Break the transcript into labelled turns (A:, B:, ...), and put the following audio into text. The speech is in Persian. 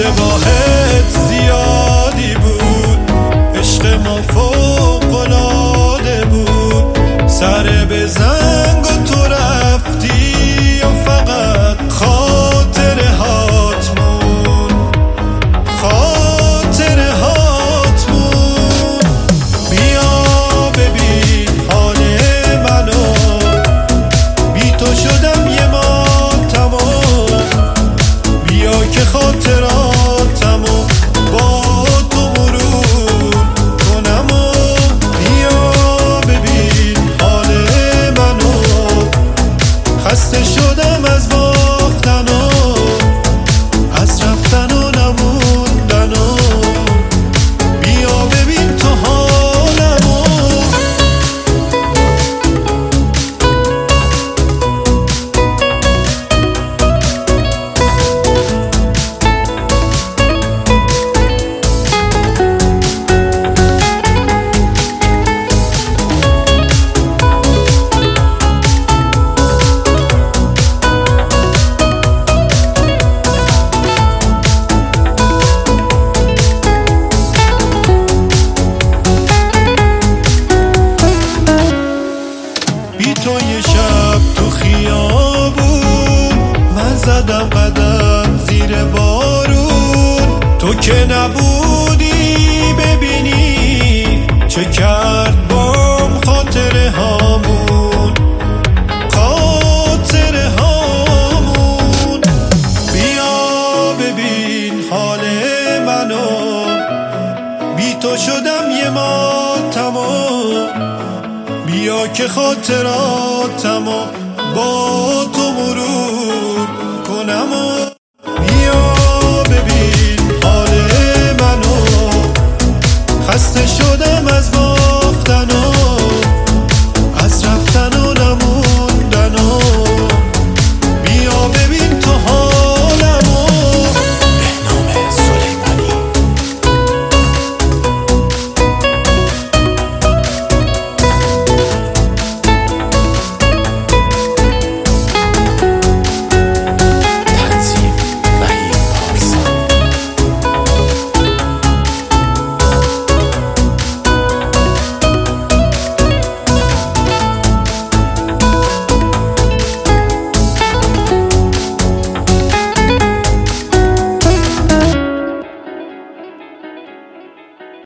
A: اشتباهت زیادی بود، عشق ما فوق‌العاده بود. سر بزنگ و تو رفتی و فقط خاطره هات مون، خاطره هات مون. بیا ببین حال منو، بی تو شدم یه ماتمو. بیا که خاطراتمو با تو مرور کنم و بیا ببین حال منو. خسته شدم از باختن و از رفتن و نموندن و بیا ببین تو حالمو. بی تو یه شب تو خیابون من زدم قدم زیر بارون. تو که نبودی ببینی چه کرد بام خاطره هامون، خاطره هامون. بیا ببین حال منو، بی تو شدم یه ماتمو. بیا که خاطراتمو